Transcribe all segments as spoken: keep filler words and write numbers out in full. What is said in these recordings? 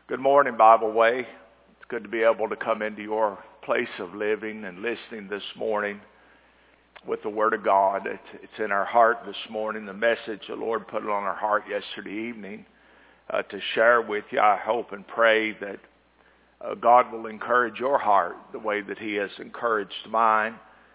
Good morning, Bible Way. It's good to be able to come into your place of living and listening this morning with the Word of God. It's, it's in our heart this morning, the message the Lord put it on our heart yesterday evening uh, to share with you. I hope and pray that uh, God will encourage your heart the way that He has encouraged mine.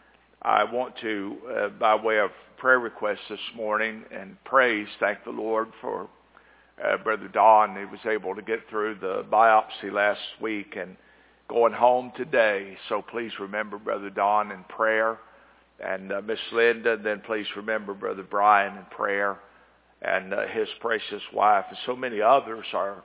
I want to, uh, by way of prayer request this morning and praise, thank the Lord for Uh, Brother Don. He was able to get through the biopsy last week and going home today. So please remember Brother Don in prayer, and uh, Miss Linda. Then please remember Brother Brian in prayer, and uh, his precious wife, and so many others are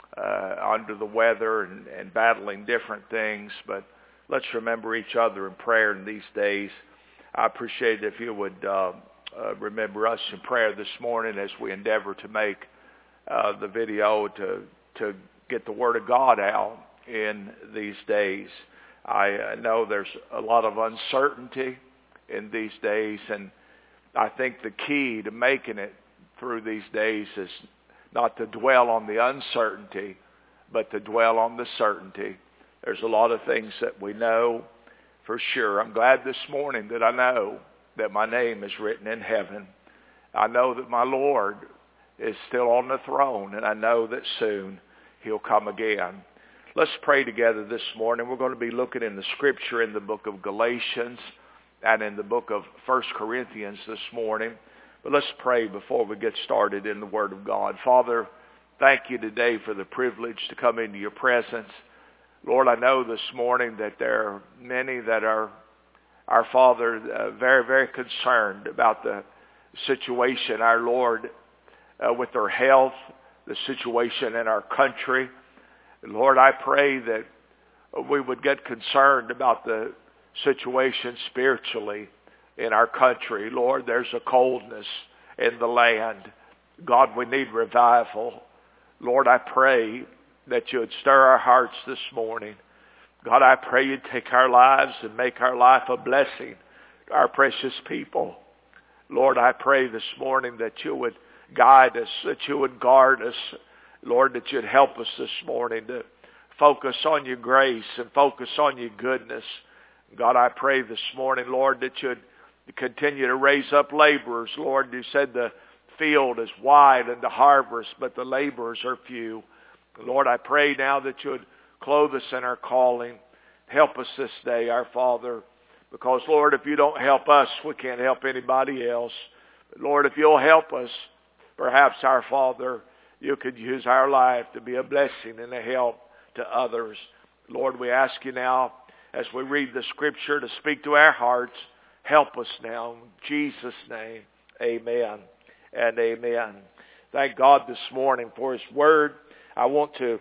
uh, under the weather and, and battling different things. But let's remember each other in prayer in these days. I appreciate it if you would uh, uh, remember us in prayer this morning as we endeavor to make Uh, the video to to get the Word of God out in these days. I uh, know there's a lot of uncertainty in these days, and I think the key to making it through these days is not to dwell on the uncertainty, but to dwell on the certainty. There's a lot of things that we know for sure. I'm glad this morning that I know that my name is written in heaven. I know that my Lord is still on the throne, and I know that soon He'll come again. Let's pray together this morning. We're going to be looking in the Scripture in the book of Galatians and in the book of First Corinthians this morning. But let's pray before we get started in the Word of God. Father, thank you today for the privilege to come into your presence. Lord, I know this morning that there are many that are, our Father, uh, very, very concerned about the situation, our Lord, Uh, with their health, the situation in our country. Lord, I pray that we would get concerned about the situation spiritually in our country. Lord, there's a coldness in the land. God, we need revival. Lord, I pray that you would stir our hearts this morning. God, I pray you'd take our lives and make our life a blessing to our precious people. Lord, I pray this morning that you would guide us, that you would guard us. Lord, that you'd help us this morning to focus on your grace and focus on your goodness. God, I pray this morning, Lord, that you'd continue to raise up laborers. Lord, you said the field is wide and the harvest, but the laborers are few. Lord, I pray now that you would clothe us in our calling. Help us this day, our Father, because, Lord, if you don't help us, we can't help anybody else. But Lord, if you'll help us, perhaps, our Father, you could use our life to be a blessing and a help to others. Lord, we ask you now, as we read the Scripture, to speak to our hearts. Help us now. In Jesus' name, amen and amen. Thank God this morning for His Word. I want to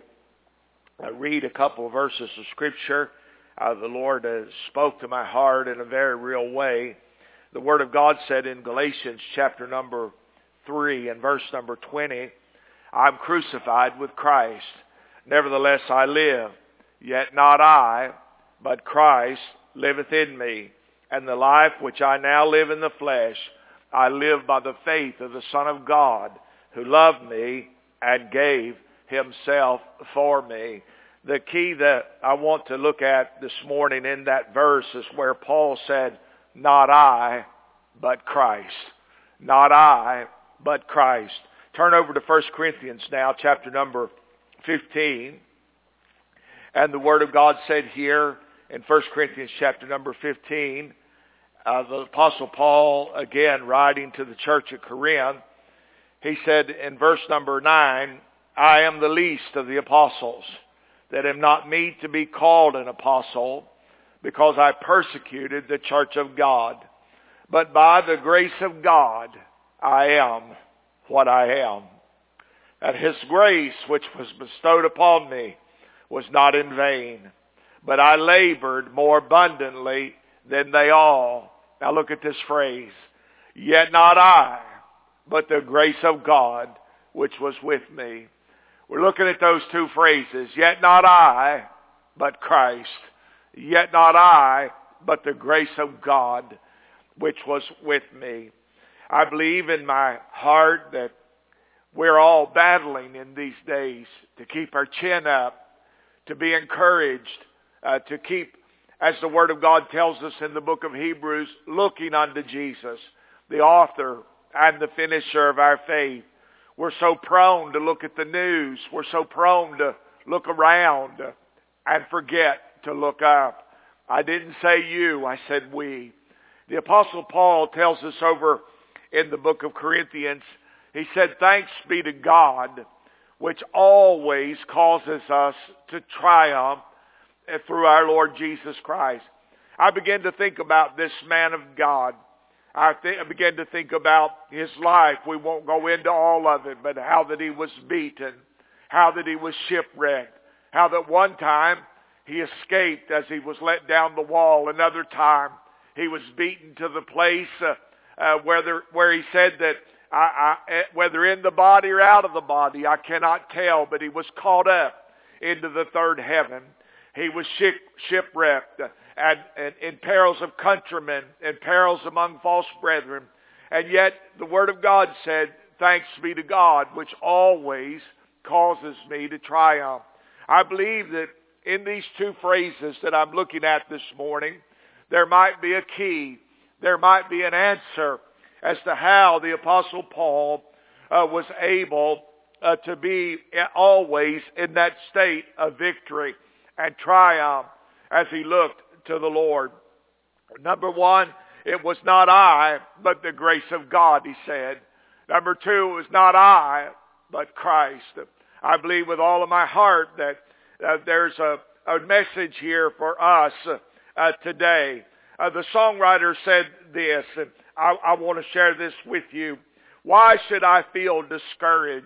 read a couple of verses of Scripture. Uh, the Lord uh, spoke to my heart in a very real way. The Word of God said in Galatians chapter number three and verse number twenty, I'm crucified with Christ. Nevertheless I live, yet not I, but Christ liveth in me. And the life which I now live in the flesh, I live by the faith of the Son of God, who loved me and gave Himself for me. The key that I want to look at this morning in that verse is where Paul said, not I, but Christ. Not I, but Christ. Turn over to First Corinthians now, chapter number fifteen. And the Word of God said here in First Corinthians chapter number fifteen, uh, the Apostle Paul, again writing to the church at Corinth, he said in verse number nine, I am the least of the apostles, that am not meet to be called an apostle, because I persecuted the church of God. But by the grace of God, I am what I am. And His grace, which was bestowed upon me, was not in vain, but I labored more abundantly than they all. Now look at this phrase. Yet not I, but the grace of God, which was with me. We're looking at those two phrases. Yet not I, but Christ. Yet not I, but the grace of God, which was with me. I believe in my heart that We're all battling in these days to keep our chin up, to be encouraged, uh, to keep, as the Word of God tells us in the book of Hebrews, looking unto Jesus, the author and the finisher of our faith. We're so prone to look at the news. We're so prone to look around and forget to look up. I didn't say you, I said we. The Apostle Paul tells us over in the book of Corinthians, he said, thanks be to God, which always causes us to triumph through our Lord Jesus Christ. I began to think about this man of God. I, th- I began to think about his life. We won't go into all of it, but how that he was beaten, how that he was shipwrecked, how that one time he escaped as he was let down the wall. Another time he was beaten to the place uh, uh, where, there, where he said that I, I, whether in the body or out of the body, I cannot tell, but he was caught up into the third heaven. He was ship, shipwrecked and, and in perils of countrymen and perils among false brethren. And yet the Word of God said, thanks be to God, which always causes me to triumph. I believe that in these two phrases that I'm looking at this morning, there might be a key. There might be an answer as to how the Apostle Paul uh, was able uh, to be always in that state of victory and triumph as he looked to the Lord. Number one, it was not I, but the grace of God, he said. Number two, it was not I, but Christ. I believe with all of my heart that uh, there's a, a message here for us uh, today. Uh, the songwriter said this, and I, I want to share this with you. Why should I feel discouraged?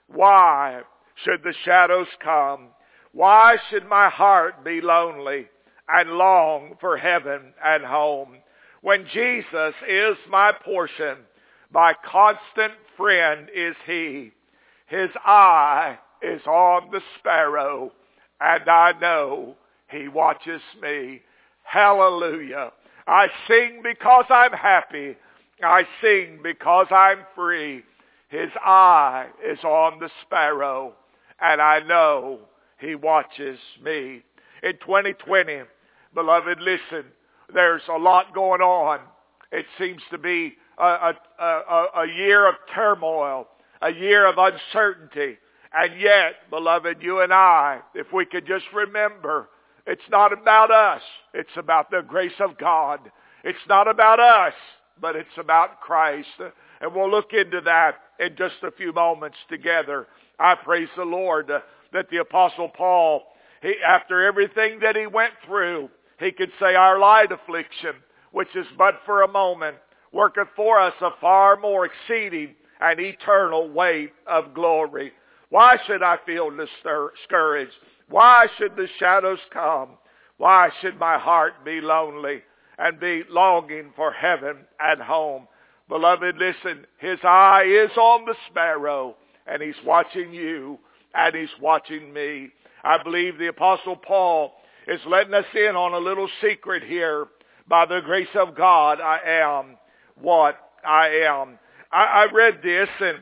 Why should the shadows come? Why should my heart be lonely and long for heaven and home? When Jesus is my portion, my constant friend is he. His eye is on the sparrow, and I know he watches me. Hallelujah. I sing because I'm happy. I sing because I'm free. His eye is on the sparrow, and I know he watches me. In twenty twenty, beloved, listen, there's a lot going on. It seems to be a, a, a, a year of turmoil, a year of uncertainty. And yet, beloved, you and I, if we could just remember, it's not about us. It's about the grace of God. It's not about us, but it's about Christ. And we'll look into that in just a few moments together. I praise the Lord uh, that the Apostle Paul, he, after everything that he went through, he could say, our light affliction, which is but for a moment, worketh for us a far more exceeding and eternal weight of glory. Why should I feel discouraged? Why should the shadows come? Why should my heart be lonely and be longing for heaven and home? Beloved, listen, his eye is on the sparrow, and he's watching you, and he's watching me. I believe the Apostle Paul is letting us in on a little secret here. By the grace of God, I am what I am. I, I read this, and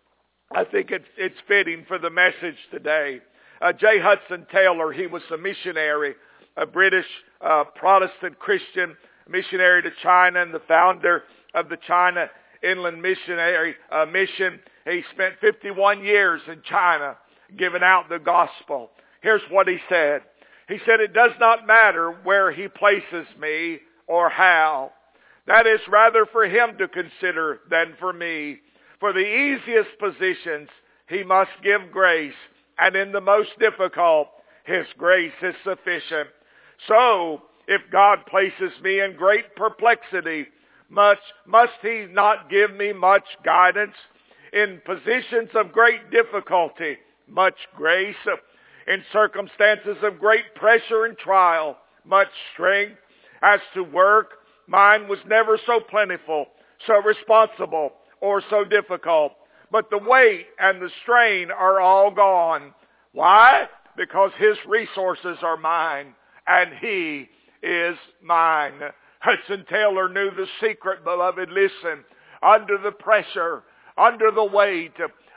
I think it's, it's fitting for the message today. Uh, J. Hudson Taylor, he was a missionary, a British uh, Protestant Christian missionary to China and the founder of the China Inland Missionary uh, Mission. He spent fifty-one years in China giving out the gospel. Here's what he said. He said, it does not matter where he places me or how. That is rather for him to consider than for me. For the easiest positions he must give grace, and in the most difficult, his grace is sufficient. So, if God places me in great perplexity, much must he not give me much guidance? In positions of great difficulty, much grace. In circumstances of great pressure and trial, much strength. As to work, mine was never so plentiful, so responsible, or so difficult. But the weight and the strain are all gone. Why? Because his resources are mine, and he is mine. Hudson Taylor knew the secret, beloved. Listen, under the pressure, under the weight,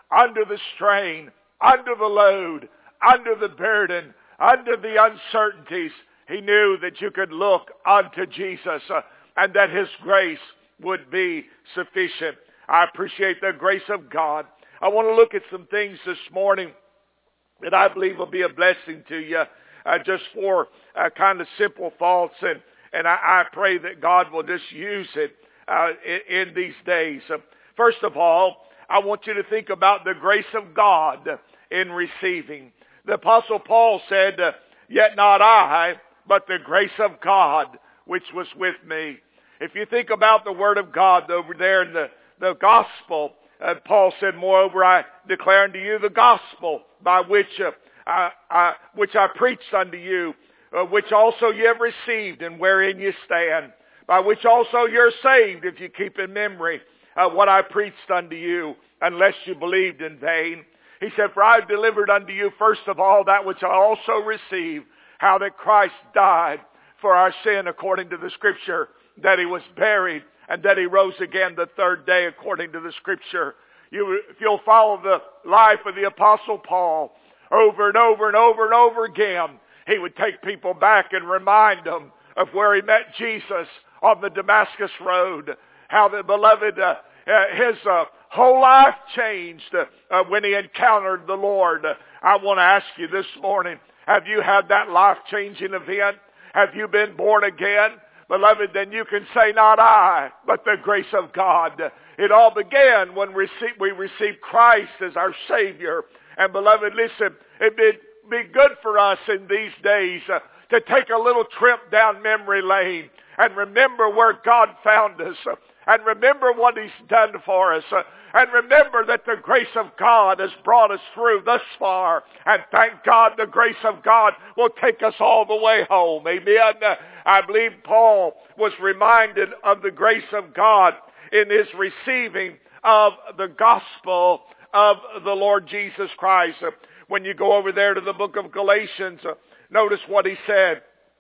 under the strain, under the load, under the burden, under the uncertainties, he knew that you could look unto Jesus uh, and that his grace would be sufficient. I appreciate the grace of God. I want to look at some things this morning that I believe will be a blessing to you, uh, just for uh, kind of simple thoughts, and, and I, I pray that God will just use it uh, in, in these days. Uh, first of all, I want you to think about the grace of God in receiving. The Apostle Paul said, uh, yet not I, but the grace of God which was with me. If you think about the Word of God over there in the, the gospel, uh, Paul said, moreover, I declare unto you the gospel by which uh, I, I, which I preached unto you, uh, which also ye have received, and wherein ye stand, by which also you're saved, if you keep in memory uh, what I preached unto you, unless you believed in vain. He said, for I have delivered unto you first of all that which I also received, how that Christ died for our sin according to the Scripture, that he was buried, and that he rose again the third day according to the Scripture. You, if you'll follow the life of the Apostle Paul, over and over and over and over again, he would take people back and remind them of where he met Jesus on the Damascus Road, how the beloved, uh, uh, his uh, whole life changed uh, uh, when he encountered the Lord. Uh, I want to ask you this morning, have you had that life-changing event? Have you been born again? Beloved, then you can say, not I, but the grace of God. It all began when we received Christ as our Savior. And beloved, listen, it'd be, be good for us in these days uh, to take a little trip down memory lane and remember where God found us, uh, and remember what he's done for us, uh, and remember that the grace of God has brought us through thus far. And thank God the grace of God will take us all the way home. Amen. Uh, I believe Paul was reminded of the grace of God in his receiving of the gospel of the Lord Jesus Christ. Uh, when you go over there to the book of Galatians, uh, notice what he said.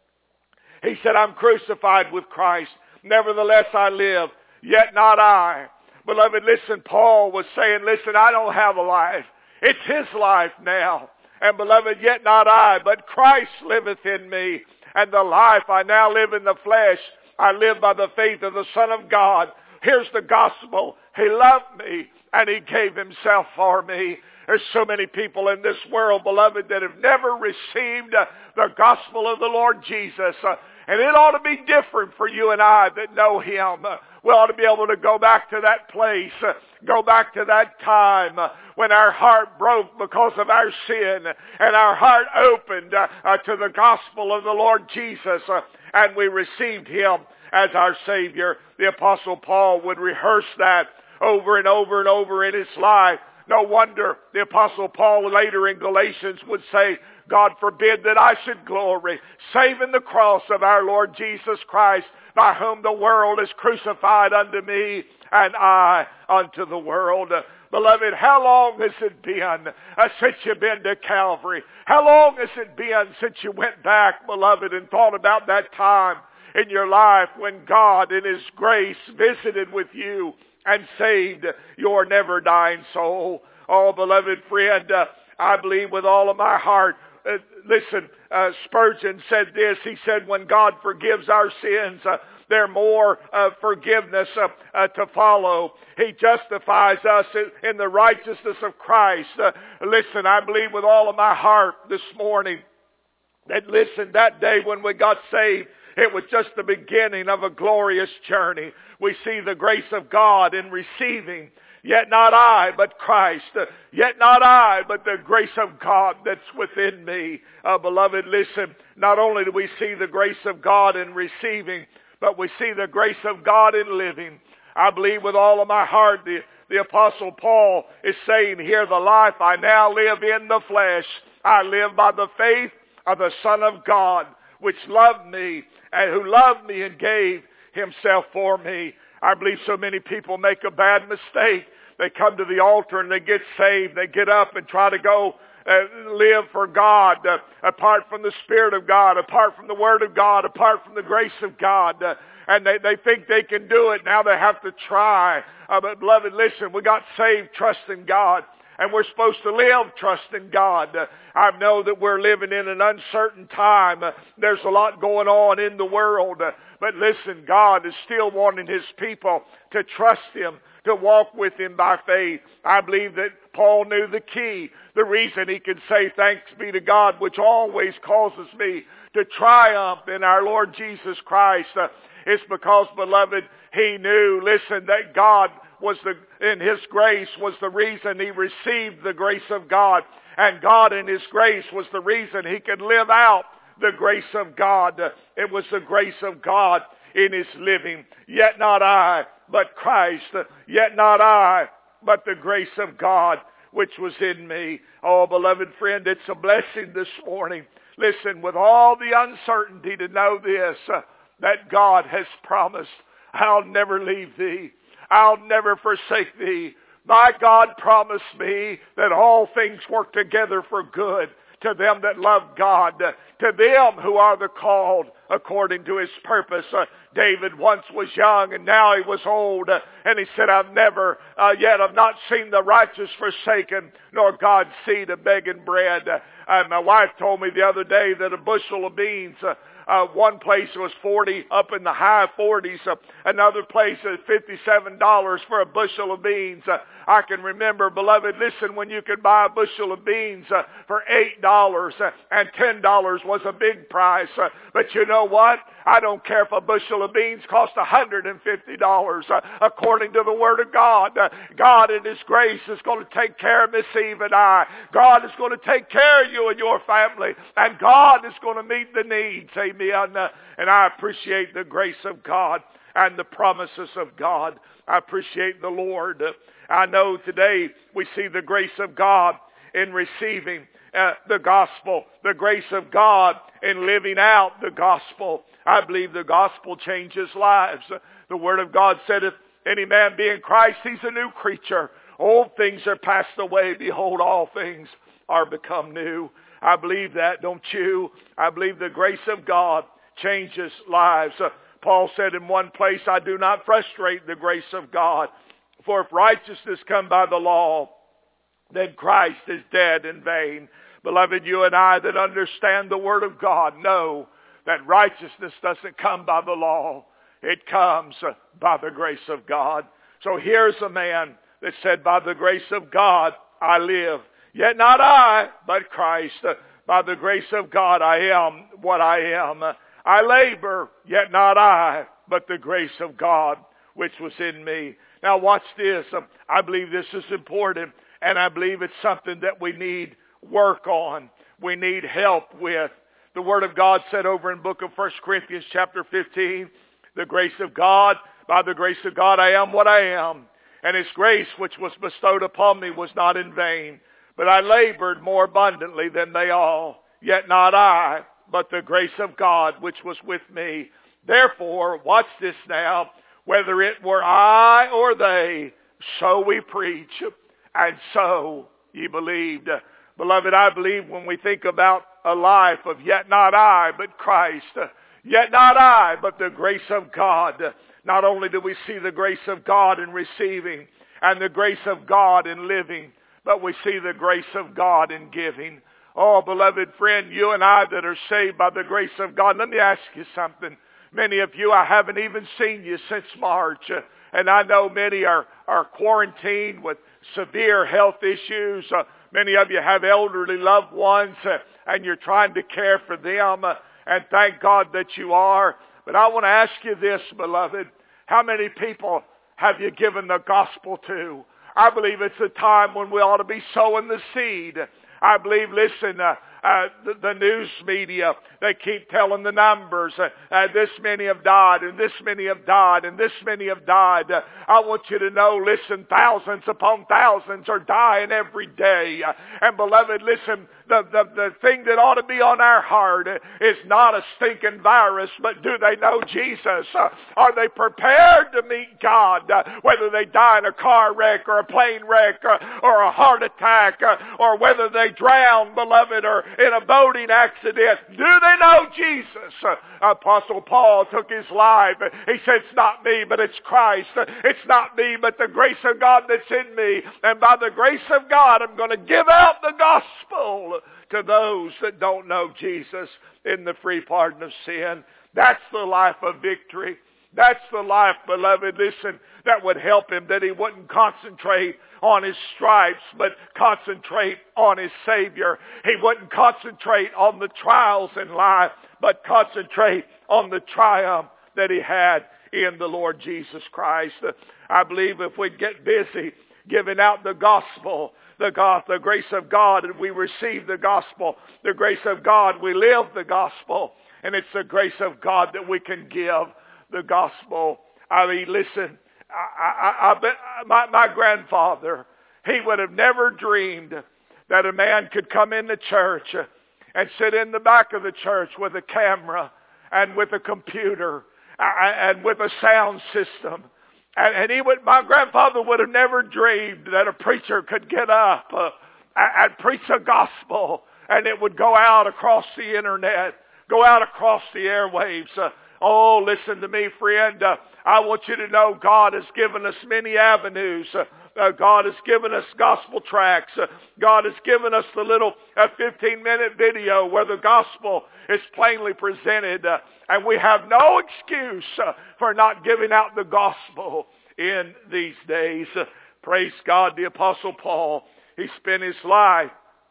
He said, I'm crucified with Christ. Nevertheless I live, yet not I. Beloved, listen, Paul was saying, listen, I don't have a life. It's his life now. And beloved, yet not I, but Christ liveth in me. And the life I now live in the flesh, I live by the faith of the Son of God. Here's the gospel. He loved me, and he gave himself for me. There's so many people in this world, beloved, that have never received uh, the gospel of the Lord Jesus. Uh, and it ought to be different for you and I that know him. Uh, we ought to be able to go back to that place, uh, go back to that time uh, when our heart broke because of our sin, and our heart opened uh, uh, to the gospel of the Lord Jesus, uh, and we received him as our Savior. The Apostle Paul would rehearse that over and over and over in his life. No wonder the Apostle Paul later in Galatians would say, God forbid that I should glory, save in the cross of our Lord Jesus Christ, by whom the world is crucified unto me, and I unto the world. Beloved, how long has it been uh, since you've been to Calvary? How long has it been since you went back, beloved, and thought about that time in your life when God in his grace visited with you and saved your never-dying soul? Oh, beloved friend, uh, I believe with all of my heart. Uh, listen, uh, Spurgeon said this. He said, when God forgives our sins, uh, there more uh, forgiveness uh, uh, to follow. He justifies us in, in the righteousness of Christ. Uh, listen, I believe with all of my heart this morning that, listen, that day when we got saved, it was just the beginning of a glorious journey. We see the grace of God in receiving, yet not I, but Christ. Uh, yet not I, but the grace of God that's within me. Uh, beloved, listen, not only do we see the grace of God in receiving, but we see the grace of God in living. I believe with all of my heart the, the Apostle Paul is saying here, the life I now live in the flesh, I live by the faith of the Son of God, which loved me and who loved me and gave himself for me. I believe so many people make a bad mistake. They come to the altar and they get saved. They get up and try to go uh, live for God, uh, apart from the Spirit of God, apart from the Word of God, apart from the grace of God. Uh, and they, they think they can do it. Now they have to try. Uh, but beloved, listen, we got saved trusting God. And we're supposed to live trusting God. Uh, I know that we're living in an uncertain time. Uh, there's a lot going on in the world. Uh, but listen, God is still wanting His people to trust Him, to walk with Him by faith. I believe that Paul knew the key. The reason he could say thanks be to God, which always causes me to triumph in our Lord Jesus Christ, uh, is because, beloved, he knew, listen, that God was the, in His grace was the reason he received the grace of God. And God in His grace was the reason he could live out the grace of God. It was the grace of God in his living. Yet not I, but Christ. Yet not I, but the grace of God which was in me. Oh, beloved friend, it's a blessing this morning. Listen, with all the uncertainty, to know this, uh, that God has promised, I'll never leave thee. I'll never forsake thee. My God promised me that all things work together for good to them that love God, to them who are the called according to His purpose. Uh, David once was young and now he was old. Uh, and he said, I've never uh, yet have not seen the righteous forsaken, nor God's seed of begging bread. Uh, uh, my wife told me the other day that a bushel of beans, uh, uh, one place was forty, up in the high forties. Uh, another place is fifty-seven dollars for a bushel of beans. Uh, I can remember, beloved, listen, when you could buy a bushel of beans uh, for eight dollars uh, and ten dollars was a big price. Uh, but you know what? I don't care if a bushel of beans cost one hundred fifty dollars. Uh, according to the Word of God, uh, God in His grace is going to take care of Miss Eve and I. God is going to take care of you and your family. And God is going to meet the needs. Amen. Uh, and I appreciate the grace of God and the promises of God. I appreciate the Lord. Uh, I know today we see the grace of God in receiving uh, the gospel, the grace of God in living out the gospel. I believe the gospel changes lives. Uh, the Word of God said, if any man be in Christ, he's a new creature. Old things are passed away. Behold, all things are become new. I believe that, don't you? I believe the grace of God changes lives. Uh, Paul said in one place, I do not frustrate the grace of God. For if righteousness come by the law, then Christ is dead in vain. Beloved, you and I that understand the Word of God know that righteousness doesn't come by the law. It comes by the grace of God. So here's a man that said, by the grace of God I live. Yet not I, but Christ. By the grace of God I am what I am. I labor, yet not I, but the grace of God which was in me. Now watch this. I believe this is important, and I believe it's something that we need work on. We need help with. The Word of God said over in book of First Corinthians chapter fifteen, the grace of God, by the grace of God I am what I am. And His grace which was bestowed upon me was not in vain. But I labored more abundantly than they all. Yet not I, but the grace of God which was with me. Therefore, watch this now, whether it were I or they, so we preach, and so ye believed. Beloved, I believe when we think about a life of yet not I, but Christ, yet not I, but the grace of God. Not only do we see the grace of God in receiving and the grace of God in living, but we see the grace of God in giving. Oh, beloved friend, you and I that are saved by the grace of God, let me ask you something. Many of you, I haven't even seen you since March. Uh, and I know many are, are quarantined with severe health issues. Uh, many of you have elderly loved ones, uh, and you're trying to care for them. Uh, and thank God that you are. But I want to ask you this, beloved. How many people have you given the gospel to? I believe it's a time when we ought to be sowing the seed. I believe, listen, uh, uh, the, the news media, they keep telling the numbers. Uh, uh, this many have died, and this many have died, and this many have died. Uh, I want you to know, listen, thousands upon thousands are dying every day. Uh, and beloved, listen, the, the, the thing that ought to be on our heart is not a stinking virus, but do they know Jesus? Uh, are they prepared to meet God? Uh, whether they die in a car wreck or a plane wreck uh, or a heart attack uh, or whether they drown, beloved, or in a boating accident, do they know Jesus? Uh, Apostle Paul took his life. He said, it's not me, but it's Christ. It's not me, but the grace of God that's in me. And by the grace of God, I'm going to give out the gospel to those that don't know Jesus in the free pardon of sin. That's the life of victory. That's the life, beloved, listen, that would help him, that he wouldn't concentrate on his stripes, but concentrate on his Savior. He wouldn't concentrate on the trials in life, but concentrate on the triumph that he had in the Lord Jesus Christ. I believe if we get busy giving out the gospel, the God, the grace of God, and we receive the gospel, the grace of God, we live the gospel, and it's the grace of God that we can give the gospel. I mean, listen, I, I, I bet my, my grandfather, he would have never dreamed that a man could come into church and sit in the back of the church with a camera and with a computer and with a sound system. And, and he would, my grandfather would have never dreamed that a preacher could get up uh, and, and preach a gospel, and it would go out across the internet, go out across the airwaves. Uh, Oh, listen to me, friend. Uh, I want you to know God has given us many avenues. Uh, uh, God has given us gospel tracts. Uh, God has given us the little uh, fifteen-minute video where the gospel is plainly presented. Uh, and we have no excuse uh, for not giving out the gospel in these days. Uh, praise God, the Apostle Paul, he spent his life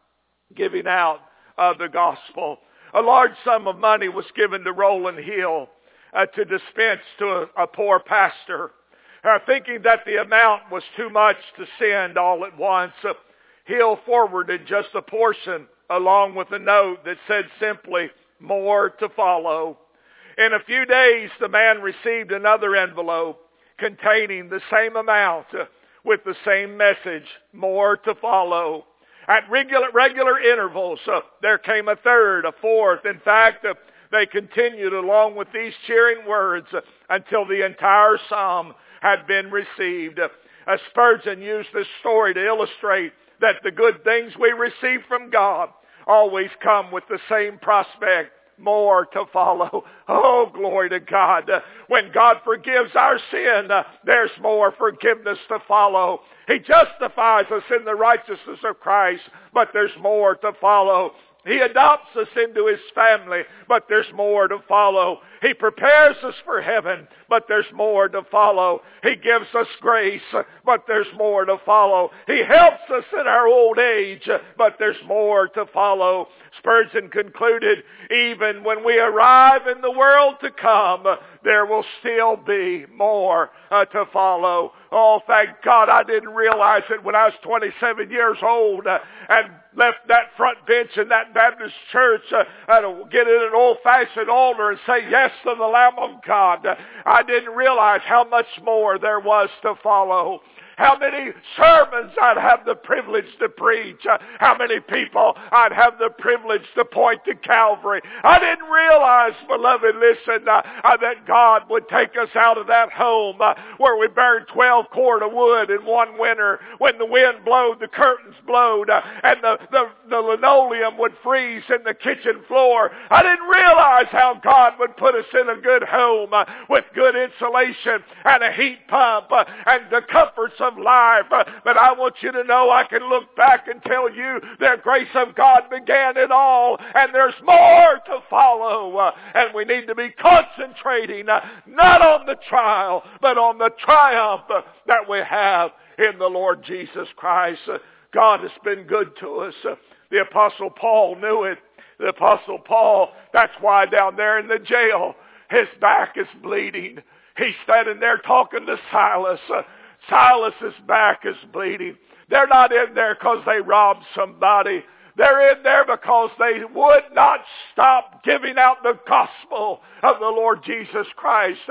giving out uh, the gospel. A large sum of money was given to Roland Hill uh, to dispense to a, a poor pastor. Uh, thinking that the amount was too much to send all at once, uh, Hill forwarded just a portion along with a note that said simply, more to follow. In a few days, the man received another envelope containing the same amount uh, with the same message, more to follow. At regular, regular intervals, uh, there came a third, a fourth. In fact, uh, they continued along with these cheering words uh, until the entire sum had been received. Uh, uh, Spurgeon used this story to illustrate that the good things we receive from God always come with the same prospect, more to follow. Oh, glory to God. Uh, when God forgives our sin, uh, there's more forgiveness to follow. He justifies us in the righteousness of Christ, but there's more to follow. He adopts us into His family, but there's more to follow. He prepares us for heaven, but there's more to follow. He gives us grace, but there's more to follow. He helps us in our old age, but there's more to follow. Spurgeon concluded, even when we arrive in the world to come, there will still be more uh, to follow. Oh, thank God I didn't realize it when I was twenty-seven years old uh, and left that front bench in that Baptist church uh, and get in an old-fashioned altar and say yes to the Lamb of God. Uh, I didn't realize how much more there was to follow. How many sermons I'd have the privilege to preach. Uh, how many people I'd have the privilege to point to Calvary. I didn't realize, beloved, listen, uh, uh, that God would take us out of that home uh, where we burned twelve cord of wood in one winter. When the wind blowed, the curtains blowed, uh, and the, the, the linoleum would freeze in the kitchen floor. I didn't realize how God would put us in a good home uh, with good insulation and a heat pump uh, and the comforts of life. Uh, but I want you to know I can look back and tell you the grace of God began it all, and there's more to follow. Uh, and we need to be concentrating uh, not on the trial, but on the triumph uh, that we have in the Lord Jesus Christ. Uh, God has been good to us. Uh, the Apostle Paul knew it. The Apostle Paul, that's why down there in the jail, his back is bleeding. He's standing there talking to Silas. Uh, Silas's back is bleeding. They're not in there because they robbed somebody. They're in there because they would not stop giving out the gospel of the Lord Jesus Christ. Uh,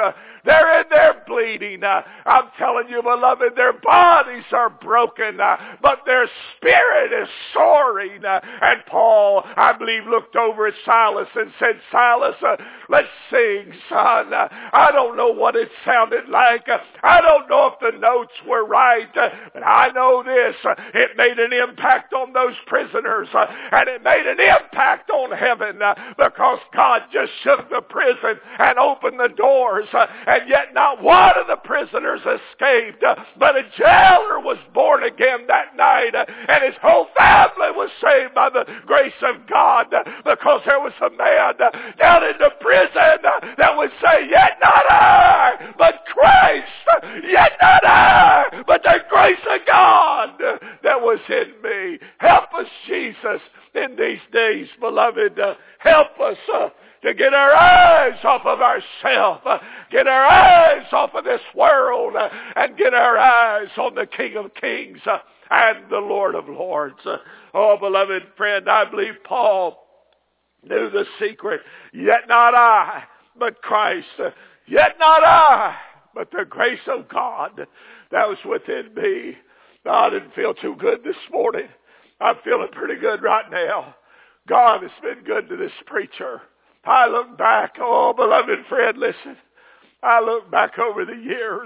They're in there bleeding. Uh, I'm telling you, beloved, their bodies are broken, uh, but their spirit is soaring. Uh, and Paul, I believe, looked over at Silas and said, Silas, uh, let's sing, son. Uh, I don't know what it sounded like. Uh, I don't know if the notes were right. Uh, but I know this. Uh, it made an impact on those prisoners. Uh, and it made an impact on heaven. Uh, because God just shook the prison and opened the doors. Uh, and yet not one of the prisoners escaped. Uh, but a jailer was born again that night. Uh, and his whole family was saved by the grace of God. Uh, because there was a man uh, down in the prison uh, that would say, yet not I, but Christ. Uh, yet not I, but the grace of God uh, that was in me. Help us, Jesus, in these days, beloved. Uh, help us uh, to get our eyes off of ourselves, uh, get our eyes off of this world, uh, and get our eyes on the King of Kings uh, and the Lord of Lords. Uh, oh, beloved friend, I believe Paul knew the secret. Yet not I, but Christ. Uh, yet not I, but the grace of God that was within me. I didn't feel too good this morning. I'm feeling pretty good right now. God has been good to this preacher. I look back, oh, beloved friend, listen. I look back over the years.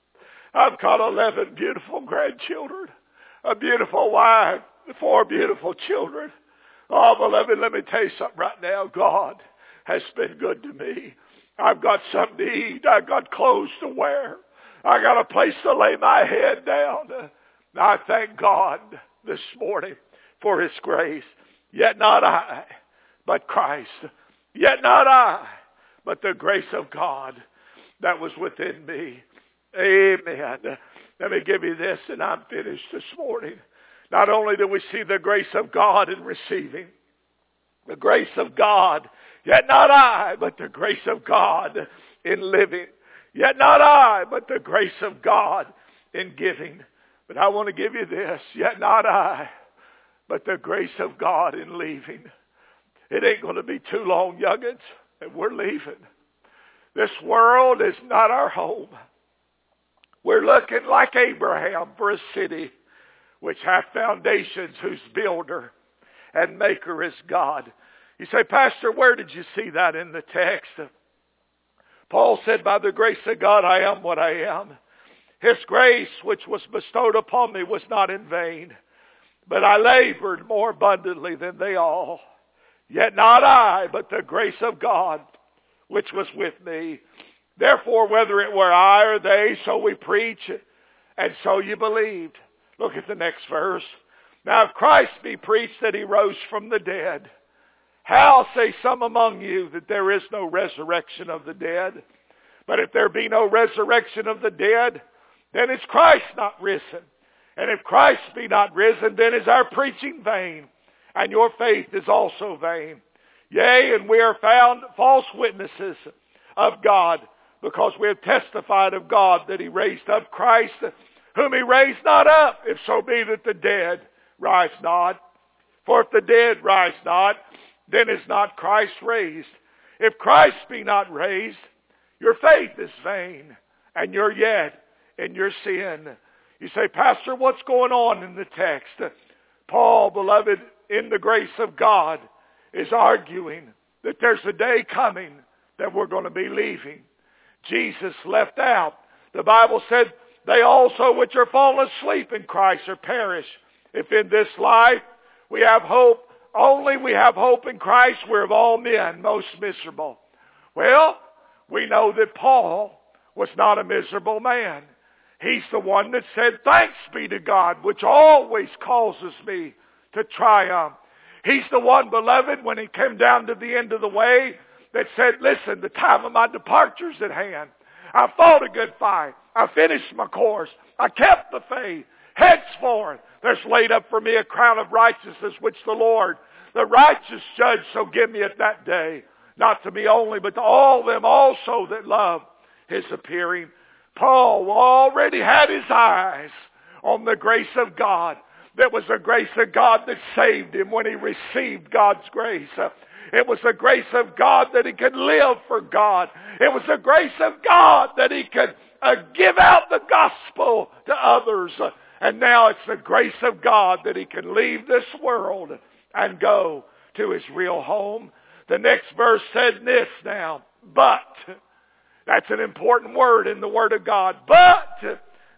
I've got eleven beautiful grandchildren, a beautiful wife, four beautiful children. Oh, beloved, let me tell you something right now. God has been good to me. I've got something to eat. I've got clothes to wear. I got a place to lay my head down. I thank God this morning for His grace. Yet not I, but Christ. Yet not I, but the grace of God that was within me. Amen. Let me give you this, and I'm finished this morning. Not only do we see the grace of God in receiving, the grace of God, yet not I, but the grace of God in living. Yet not I, but the grace of God in giving. But I want to give you this, yet not I, but the grace of God in leaving. It ain't going to be too long, young'uns, and we're leaving. This world is not our home. We're looking like Abraham for a city which hath foundations, whose builder and maker is God. You say, Pastor, where did you see that in the text? Paul said, by the grace of God, I am what I am. His grace, which was bestowed upon me, was not in vain. But I labored more abundantly than they all. Yet not I, but the grace of God, which was with me. Therefore, whether it were I or they, so we preach, and so you believed. Look at the next verse. Now, if Christ be preached that He rose from the dead, how say some among you that there is no resurrection of the dead? But if there be no resurrection of the dead, then is Christ not risen? And if Christ be not risen, then is our preaching vain, and your faith is also vain. Yea, and we are found false witnesses of God, because we have testified of God that He raised up Christ, whom He raised not up, if so be that the dead rise not. For if the dead rise not, then is not Christ raised. If Christ be not raised, your faith is vain, and you're yet in your sin. You say, Pastor, what's going on in the text? Paul, beloved, in the grace of God, is arguing that there's a day coming that we're going to be leaving. Jesus left out. The Bible said, they also which are fallen asleep in Christ are perished. If in this life we have hope, only we have hope in Christ, we're of all men most miserable. Well, we know that Paul was not a miserable man. He's the one that said, thanks be to God, which always causes me to triumph. He's the one, beloved, when he came down to the end of the way, that said, listen, the time of my departure's at hand. I fought a good fight. I finished my course. I kept the faith. Henceforth, there's laid up for me a crown of righteousness, which the Lord, the righteous judge, shall give me at that day. Not to me only, but to all them also that love His appearing. Paul already had his eyes on the grace of God. It was the grace of God that saved him when he received God's grace. It was the grace of God that he could live for God. It was the grace of God that he could uh, give out the gospel to others. And now it's the grace of God that he can leave this world and go to his real home. The next verse said this now, but, that's an important word in the Word of God, but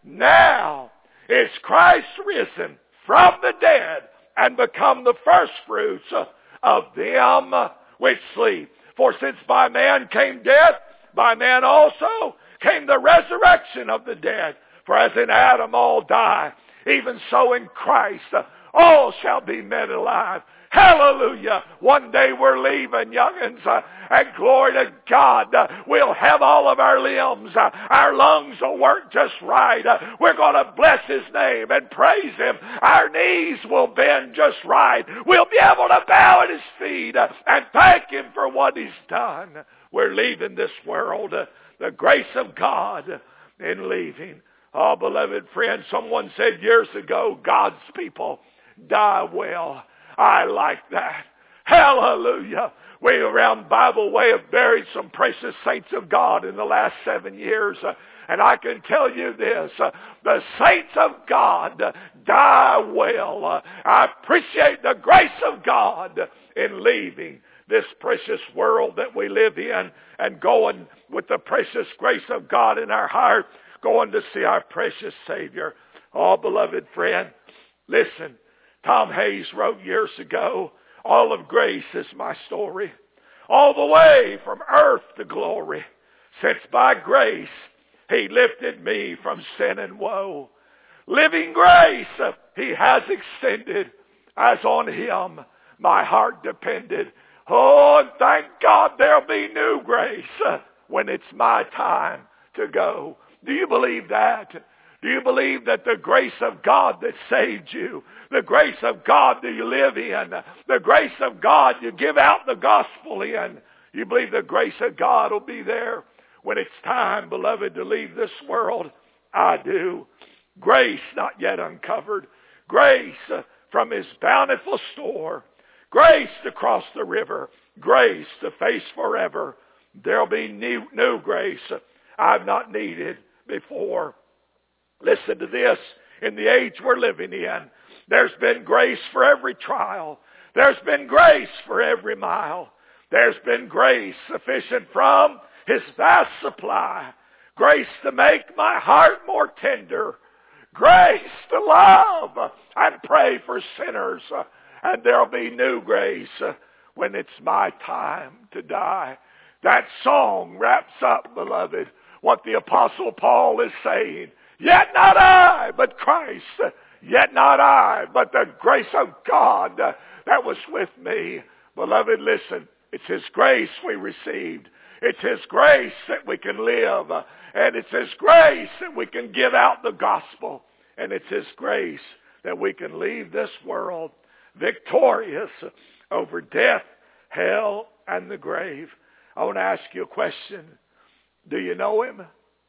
now is Christ risen from the dead and become the firstfruits of them which sleep. For since by man came death, by man also came the resurrection of the dead. For as in Adam all die, even so in Christ all shall be made alive. Hallelujah. One day we're leaving, young'uns, uh, and glory to God. Uh, we'll have all of our limbs. Uh, our lungs will work just right. Uh, we're going to bless His name and praise Him. Our knees will bend just right. We'll be able to bow at His feet uh, and thank Him for what He's done. We're leaving this world. Uh, the grace of God in leaving. Oh, beloved friend, someone said years ago, God's people die well. I like that. Hallelujah. We around Bible Way have buried some precious saints of God in the last seven years. Uh, and I can tell you this, uh, the saints of God uh, die well. Uh, I appreciate the grace of God in leaving this precious world that we live in and going with the precious grace of God in our heart, going to see our precious Savior. Oh, beloved friend, listen. Tom Hayes wrote years ago, all of grace is my story, all the way from earth to glory, since by grace He lifted me from sin and woe. Living grace He has extended, as on Him my heart depended. Oh, and thank God there'll be new grace when it's my time to go. Do you believe that? Do you believe that the grace of God that saved you, the grace of God that you live in, the grace of God you give out the gospel in, you believe the grace of God will be there when it's time, beloved, to leave this world? I do. Grace not yet uncovered. Grace from His bountiful store. Grace to cross the river. Grace to face forever. There'll be new, new grace I've not needed before. Listen to this. In the age we're living in, there's been grace for every trial. There's been grace for every mile. There's been grace sufficient from His vast supply. Grace to make my heart more tender. Grace to love and pray for sinners. And there'll be new grace when it's my time to die. That song wraps up, beloved, what the Apostle Paul is saying. Yet not I, but Christ. Yet not I, but the grace of God that was with me. Beloved, listen. It's His grace we received. It's His grace that we can live. And it's His grace that we can give out the gospel. And it's His grace that we can leave this world victorious over death, hell, and the grave. I want to ask you a question. Do you know Him?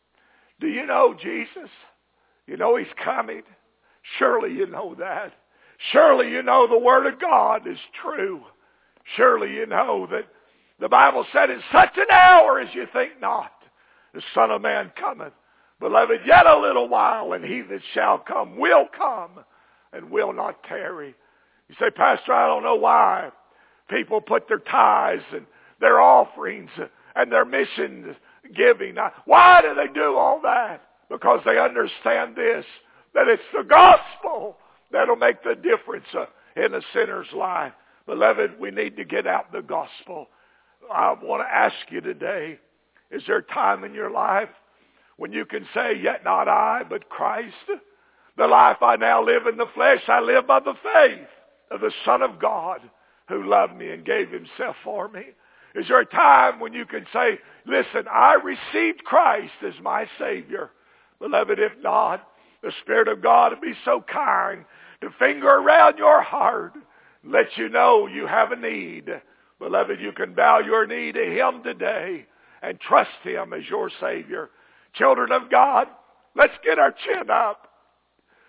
Do you know Jesus? You know He's coming. Surely you know that. Surely you know the Word of God is true. Surely you know that the Bible said in such an hour as you think not, the Son of Man cometh. Beloved, yet a little while, and He that shall come will come and will not tarry. You say, Pastor, I don't know why people put their tithes and their offerings and their mission giving. Now, why do they do all that? Because they understand this, that it's the gospel that'll make the difference uh, in a sinner's life. Beloved, we need to get out the gospel. I want to ask you today, is there a time in your life when you can say, yet not I, but Christ? The life I now live in the flesh, I live by the faith of the Son of God who loved me and gave Himself for me. Is there a time when you can say, listen, I received Christ as my Savior? Beloved, if not, the Spirit of God will be so kind to finger around your heart, let you know you have a need. Beloved, you can bow your knee to Him today and trust Him as your Savior. Children of God, let's get our chin up.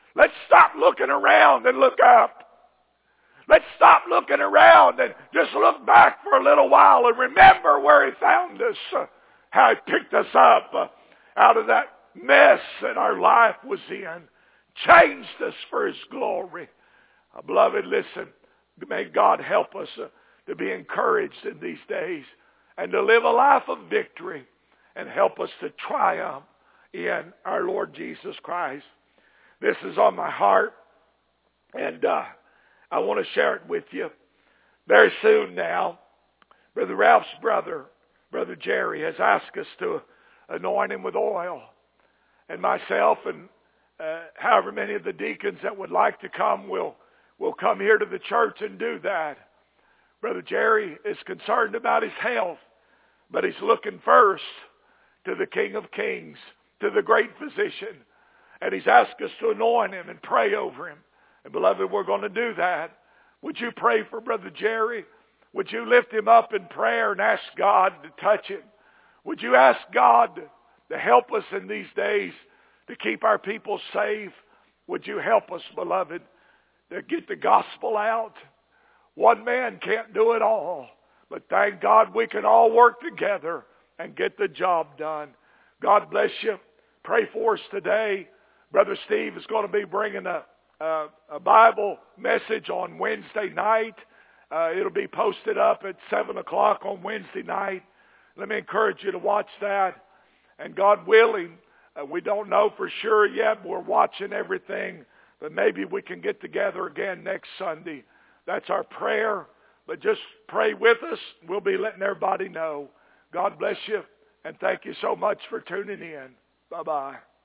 Let's stop looking around and look up. Let's stop looking around and just look back for a little while and remember where He found us, uh, how He picked us up uh, out of that mess that our life was in, changed us for His glory. Uh, beloved, listen, may God help us uh, to be encouraged in these days and to live a life of victory and help us to triumph in our Lord Jesus Christ. This is on my heart, and uh, I want to share it with you. Very soon now, Brother Ralph's brother, Brother Jerry, has asked us to anoint him with oil. And myself and uh, however many of the deacons that would like to come will, will come here to the church and do that. Brother Jerry is concerned about his health, but he's looking first to the King of Kings, to the great physician. And he's asked us to anoint him and pray over him. And beloved, we're going to do that. Would you pray for Brother Jerry? Would you lift him up in prayer and ask God to touch him? Would you ask God to, to help us in these days to keep our people safe? Would you help us, beloved, to get the gospel out? One man can't do it all, but thank God we can all work together and get the job done. God bless you. Pray for us today. Brother Steve is going to be bringing a Uh, a Bible message on Wednesday night. Uh, it'll be posted up at seven o'clock on Wednesday night. Let me encourage you to watch that. And God willing, uh, we don't know for sure yet. We're watching everything. But maybe we can get together again next Sunday. That's our prayer. But just pray with us. We'll be letting everybody know. God bless you. And thank you so much for tuning in. Bye-bye.